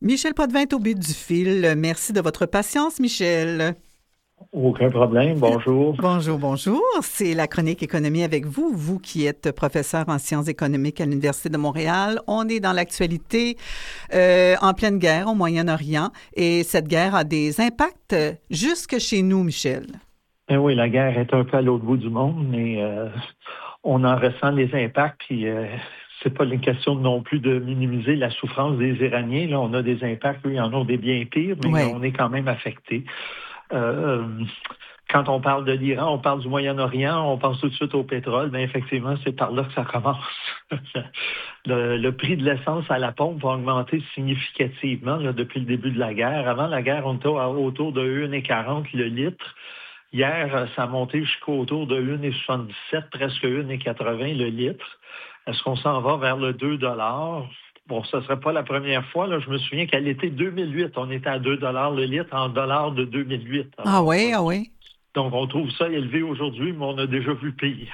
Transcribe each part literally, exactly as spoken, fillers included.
Michel Potvin est au bout du fil. Merci de votre patience, Michel. Aucun problème. Bonjour. Bonjour, bonjour. C'est la chronique économie avec vous, vous qui êtes professeur en sciences économiques à l'Université de Montréal. On est dans l'actualité euh, en pleine guerre au Moyen-Orient et cette guerre a des impacts jusque chez nous, Michel. Eh oui, la guerre est un peu à l'autre bout du monde, mais euh, on en ressent les impacts. Puis euh, c'est pas une question non plus de minimiser la souffrance des Iraniens. Là, on a des impacts, eux, ils en ont des bien pires, mais Ouais. on est quand même affectés. Euh, quand on parle de l'Iran, on parle du Moyen-Orient, on pense tout de suite au pétrole. Bien, effectivement, c'est par là que ça commence. le, le prix de l'essence à la pompe va augmenter significativement là, depuis le début de la guerre. Avant la guerre, on était autour de un virgule quarante le litre. Hier, ça a monté jusqu'autour de un virgule soixante-dix-sept, presque un virgule quatre-vingts le litre. Est-ce qu'on s'en va vers le deux dollars? Bon, ce ne serait pas la première fois. Là. Je me souviens qu'à l'été deux mille huit, on était à deux dollars le litre en dollars de deux mille huit. Alors, ah oui, ah oui. Donc, on trouve ça élevé aujourd'hui, mais on a déjà vu pire.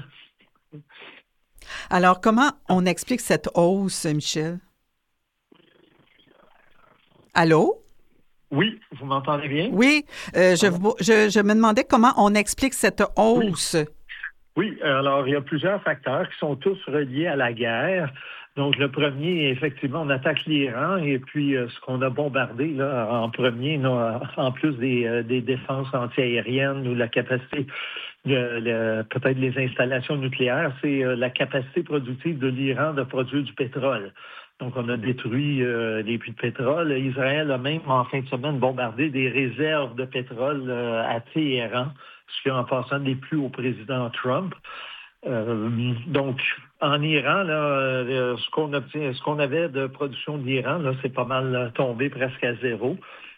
Alors, comment on explique cette hausse, Michel? Allô? Oui, vous m'entendez bien? Oui, euh, je, je, je me demandais comment on explique cette hausse. Oui. Oui, alors il y a plusieurs facteurs qui sont tous reliés à la guerre. Donc le premier, effectivement, on attaque l'Iran et puis euh, ce qu'on a bombardé là en premier, là, en plus des, euh, des défenses antiaériennes ou la capacité, le, le, peut-être les installations nucléaires, c'est euh, la capacité productive de l'Iran de produire du pétrole. Donc, on a détruit euh, les puits de pétrole. Israël a même, en fin de semaine, bombardé des réserves de pétrole euh, à Téhéran, ce qui est en passant des plus au président Trump. Euh, donc, en Iran, là, euh, ce qu'on obtient, ce qu'on avait de production d'Iran, là, c'est pas mal tombé presque à zéro.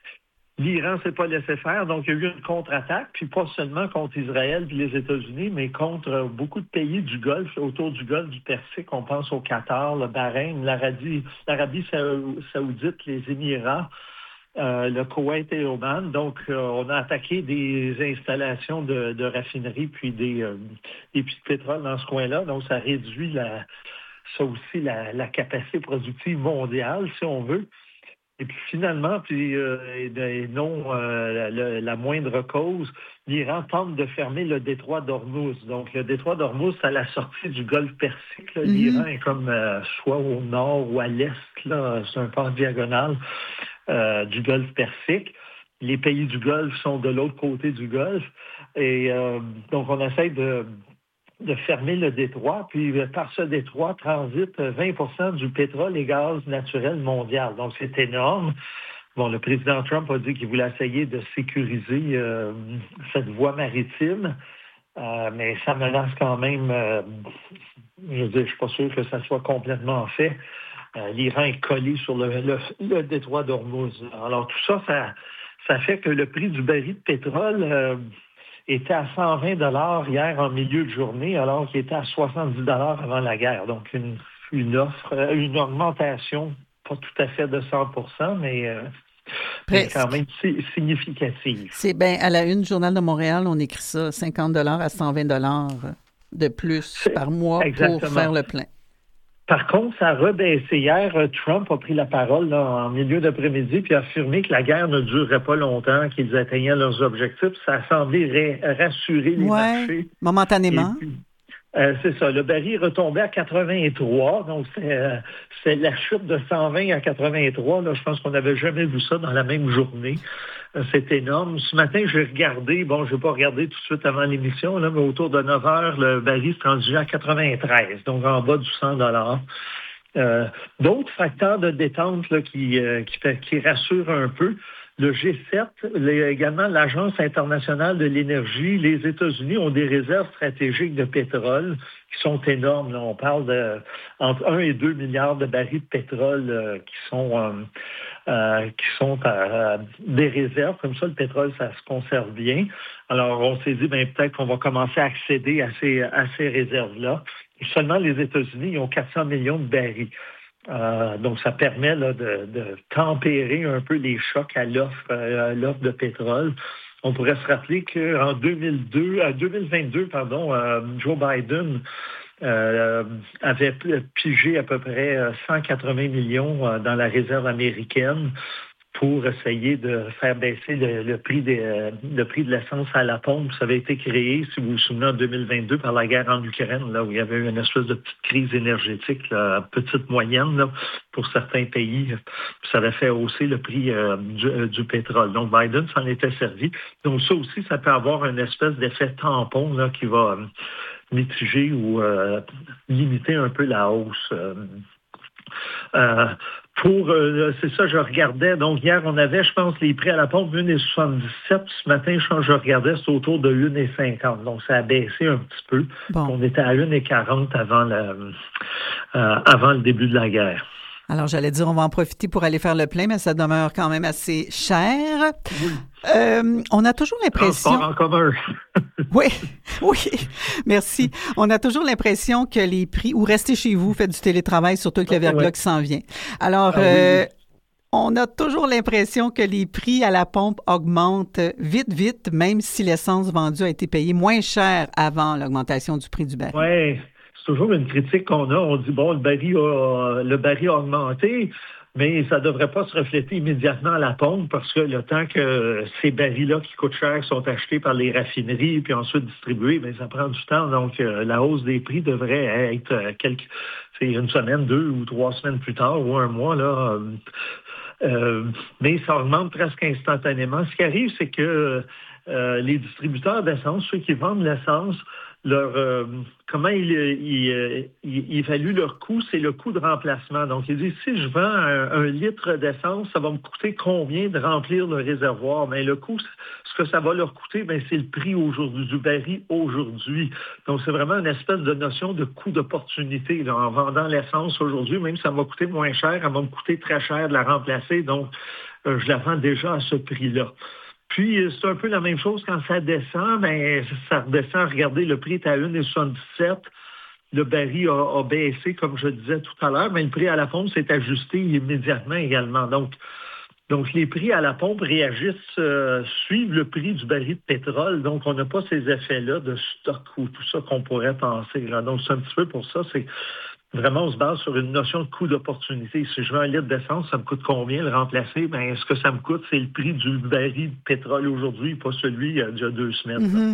L'Iran s'est pas laissé faire, donc il y a eu une contre-attaque, puis pas seulement contre Israël et les États-Unis, mais contre beaucoup de pays du Golfe, autour du Golfe du Persique. On pense au Qatar, le Bahreïn, l'Arabie, l'Arabie saoudite, les Émirats, euh, le Koweït et Oman. Donc, euh, on a attaqué des installations de, de raffinerie puis des, euh, des puits de pétrole dans ce coin-là. Donc, ça réduit la, ça aussi la, la capacité productive mondiale, si on veut. Et puis finalement, puis euh, et non euh, la, la moindre cause, l'Iran tente de fermer le détroit d'Ormuz. Donc le détroit d'Ormuz, c'est à la sortie du golfe Persique. Là. Mm-hmm. L'Iran est comme euh, soit au nord ou à l'est, là, c'est un port diagonal euh, du golfe Persique. Les pays du Golfe sont de l'autre côté du Golfe. Et euh, donc on essaie de de fermer le détroit, puis par ce détroit transite vingt pour cent du pétrole et gaz naturel mondial. Donc, c'est énorme. Bon, le président Trump a dit qu'il voulait essayer de sécuriser euh, cette voie maritime, euh, mais ça menace quand même, euh, je veux dire, je suis pas sûr que ça soit complètement fait. Euh, L'Iran est collé sur le, le, le détroit d'Ormuz. Alors, tout ça, ça, ça fait que le prix du baril de pétrole euh, était à cent vingt dollars hier en milieu de journée, alors qu'il était à soixante-dix dollars avant la guerre. Donc, une, une offre, une augmentation, pas tout à fait de cent pour cent, mais, euh, mais quand même significative. C'est bien, à la une, Journal de Montréal, on écrit ça, cinquante dollars à cent vingt dollars de plus par mois Exactement. Pour faire le plein. Par contre, ça a rebaissé hier. Trump a pris la parole là, en milieu d'après-midi puis a affirmé que la guerre ne durerait pas longtemps, qu'ils atteignaient leurs objectifs. Ça a semblé ra- rassurer les ouais, marchés. Momentanément. Puis, euh, c'est ça. Le baril retombait à quatre-vingt-trois. Donc, c'est, euh, c'est la chute de cent vingt à quatre-vingt-trois. Là, je pense qu'on n'avait jamais vu ça dans la même journée. Euh, c'est énorme. Ce matin, j'ai regardé, bon, je n'ai pas regardé tout de suite avant l'émission, là, mais autour de neuf heures, le baril se transigeait à quatre-vingt-treize, donc en bas du cent dollars. Euh, d'autres facteurs de détente là, qui, euh, qui, qui rassurent un peu. Le G sept, les, également l'Agence internationale de l'énergie, les États-Unis ont des réserves stratégiques de pétrole qui sont énormes. Là. On parle de entre un et deux milliards de barils de pétrole euh, qui sont euh, euh, qui sont à, à des réserves. Comme ça, le pétrole, ça se conserve bien. Alors, on s'est dit, ben peut-être qu'on va commencer à accéder à ces, à ces réserves-là. Et seulement les États-Unis, ils ont quatre cents millions de barils. Euh, donc, ça permet là, de, de tempérer un peu les chocs à l'offre, euh, à l'offre de pétrole. On pourrait se rappeler qu'en deux mille deux, à deux mille vingt-deux, pardon, euh, Joe Biden euh, avait pigé à peu près cent quatre-vingts millions dans la réserve américaine pour essayer de faire baisser le, le prix des, euh, le prix de l'essence à la pompe. Ça avait été créé, si vous vous souvenez, en deux mille vingt-deux par la guerre en Ukraine, là où il y avait eu une espèce de petite crise énergétique, là, petite moyenne là, pour certains pays. Ça avait fait hausser le prix euh, du, euh, du pétrole. Donc Biden s'en était servi. Donc ça aussi, ça peut avoir une espèce d'effet tampon là, qui va euh, mitiger ou euh, limiter un peu la hausse. Euh, euh, Pour, euh, c'est ça, je regardais. Donc, hier, on avait, je pense, les prix à la pompe un virgule soixante-dix-sept. Ce matin, je, je regardais, c'est autour de un virgule cinquante. Donc, ça a baissé un petit peu. Bon. On était à un virgule quarante avant le, euh, avant le début de la guerre. Alors, j'allais dire, on va en profiter pour aller faire le plein, mais ça demeure quand même assez cher. Oui. Euh, on a toujours l'impression... Transport en commun. Oui, oui, merci. On a toujours l'impression que les prix... Ou restez chez vous, faites du télétravail, surtout avec le verglas ouais. qui s'en vient. Alors, ah, euh, oui, oui. on a toujours l'impression que les prix à la pompe augmentent vite, vite, même si l'essence vendue a été payée moins cher avant l'augmentation du prix du baril. Oui. C'est toujours une critique qu'on a. On dit, bon, le baril a, le baril a augmenté, mais ça ne devrait pas se refléter immédiatement à la pompe parce que le temps que ces barils-là qui coûtent cher sont achetés par les raffineries puis ensuite distribués, bien, ça prend du temps. Donc, euh, la hausse des prix devrait être euh, quelques, c'est une semaine, deux ou trois semaines plus tard ou un mois, là. Euh, euh, mais ça augmente presque instantanément. Ce qui arrive, c'est que euh, les distributeurs d'essence, ceux qui vendent l'essence, leur euh, comment ils, ils, ils, ils évaluent leur coût, c'est le coût de remplacement. Donc, ils disent, si je vends un, un litre d'essence, ça va me coûter combien de remplir le réservoir? Mais le coût, ce que ça va leur coûter, bien, c'est le prix aujourd'hui, du baril aujourd'hui. Donc, c'est vraiment une espèce de notion de coût d'opportunité. Là, en vendant l'essence aujourd'hui, même si ça va coûter moins cher, elle va me coûter très cher de la remplacer. Donc, euh, je la vends déjà à ce prix-là. Puis, c'est un peu la même chose quand ça descend, mais ça redescend. Regardez, le prix est à un virgule soixante-dix-sept. Le baril a, a baissé, comme je disais tout à l'heure, mais le prix à la pompe s'est ajusté immédiatement également. Donc, donc les prix à la pompe réagissent, euh, suivent le prix du baril de pétrole. Donc, on n'a pas ces effets-là de stock ou tout ça qu'on pourrait penser. Là. Donc, c'est un petit peu pour ça, c'est... Vraiment, on se base sur une notion de coût d'opportunité. Si je veux un litre d'essence, ça me coûte combien le remplacer? Bien, ce que ça me coûte, c'est le prix du baril de pétrole aujourd'hui, pas celui d'il y a deux semaines. Mm-hmm.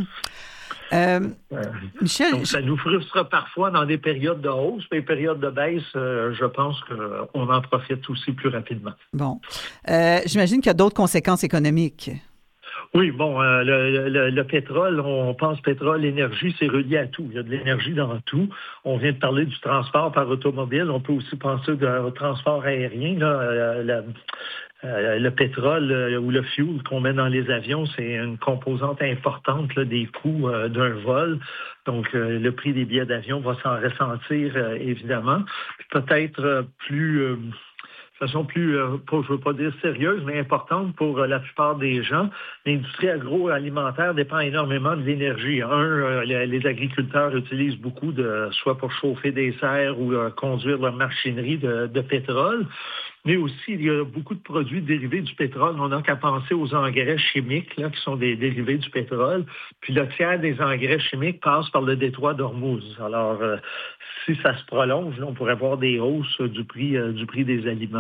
Euh, euh, Michel, donc, ça nous frustre parfois dans des périodes de hausse, mais les périodes de baisse, euh, je pense qu'on en profite aussi plus rapidement. Bon. Euh, j'imagine qu'il y a d'autres conséquences économiques. Oui, bon, euh, le, le, le pétrole, on pense pétrole, énergie, c'est relié à tout. Il y a de l'énergie dans tout. On vient de parler du transport par automobile. On peut aussi penser au transport aérien. Là, euh, la, euh, le pétrole euh, ou le fuel qu'on met dans les avions, c'est une composante importante là, des coûts euh, d'un vol. Donc, euh, le prix des billets d'avion va s'en ressentir, euh, évidemment. Puis peut-être euh, plus... Euh, de façon plus, euh, pas, je ne veux pas dire sérieuse, mais importante pour euh, la plupart des gens. L'industrie agroalimentaire dépend énormément de l'énergie. Un, euh, les, les agriculteurs utilisent beaucoup de, soit pour chauffer des serres ou euh, conduire leur machinerie de, de pétrole, mais aussi il y a beaucoup de produits dérivés du pétrole. On n'a qu'à penser aux engrais chimiques, là, qui sont des dérivés du pétrole. Puis le tiers des engrais chimiques passe par le détroit d'Ormuz. Alors, euh, si ça se prolonge, là, on pourrait voir des hausses du prix, euh, du prix des aliments.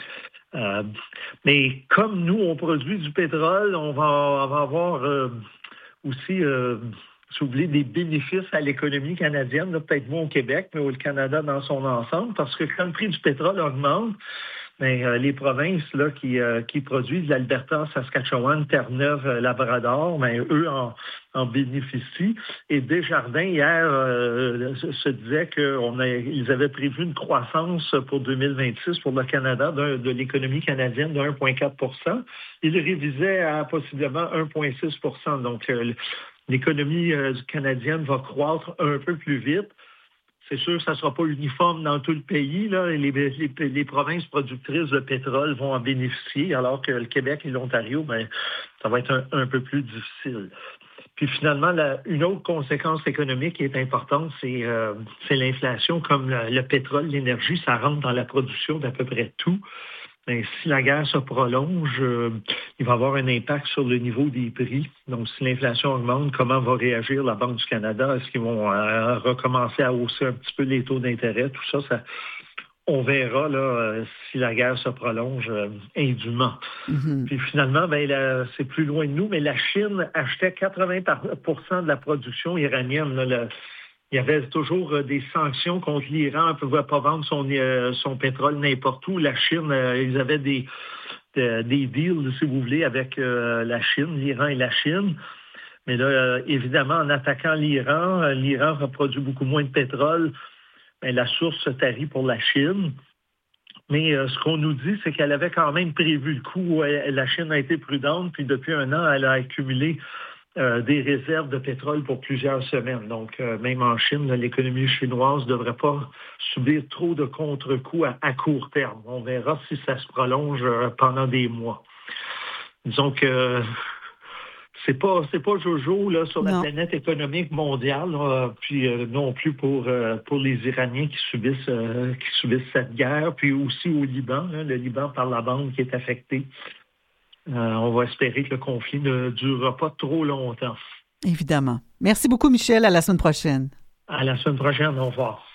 Euh, mais comme nous, on produit du pétrole, on va, on va avoir euh, aussi, euh, si vous voulez, des bénéfices à l'économie canadienne, là, peut-être moins au Québec, mais au Canada dans son ensemble, parce que quand le prix du pétrole augmente, bien, euh, les provinces là, qui, euh, qui produisent l'Alberta, Saskatchewan, Terre-Neuve, euh, Labrador, bien, eux en, en bénéficient. Et Desjardins, hier, euh, se, se disait qu'ils avaient prévu une croissance pour deux mille vingt-six pour le Canada de, de l'économie canadienne de un virgule quatre pour cent. Ils révisaient à possiblement un virgule six pour cent. Donc, euh, l'économie euh, canadienne va croître un peu plus vite. C'est sûr que ça ne sera pas uniforme dans tout le pays. Là. Les, les, les provinces productrices de pétrole vont en bénéficier, alors que le Québec et l'Ontario, bien, ça va être un, un peu plus difficile. Puis finalement, la, une autre conséquence économique qui est importante, c'est, euh, c'est l'inflation. Comme le, le pétrole, l'énergie, ça rentre dans la production d'à peu près tout. Mais si la guerre se prolonge, euh, il va avoir un impact sur le niveau des prix. Donc, si l'inflation augmente, comment va réagir la Banque du Canada? Est-ce qu'ils vont euh, recommencer à hausser un petit peu les taux d'intérêt? Tout ça, ça on verra là, euh, si la guerre se prolonge euh, indûment. Mm-hmm. Puis finalement, ben, là, c'est plus loin de nous, mais la Chine achetait quatre-vingts pour cent de la production iranienne. Là, le, il y avait toujours euh, des sanctions contre l'Iran. On ne pouvait pas vendre son, euh, son pétrole n'importe où. La Chine, euh, ils avaient des, de, des deals, si vous voulez, avec euh, la Chine, l'Iran et la Chine. Mais là, euh, évidemment, en attaquant l'Iran, euh, l'Iran reproduit beaucoup moins de pétrole. Bien, la source se tarit pour la Chine. Mais euh, ce qu'on nous dit, c'est qu'elle avait quand même prévu le coup. Elle, la Chine a été prudente, puis depuis un an, elle a accumulé euh, des réserves de pétrole pour plusieurs semaines. Donc, euh, même en Chine, là, l'économie chinoise ne devrait pas subir trop de contre-coups à, à court terme. On verra si ça se prolonge euh, pendant des mois. Disons que... Euh, C'est pas c'est pas Jojo là sur la non. planète économique mondiale, là, puis euh, non plus pour euh, pour les Iraniens qui subissent euh, qui subissent cette guerre, puis aussi au Liban, là, le Liban par la bande qui est affecté. Euh, on va espérer que le conflit ne durera pas trop longtemps. Évidemment. Merci beaucoup, Michel. À la semaine prochaine. À la semaine prochaine. Au revoir.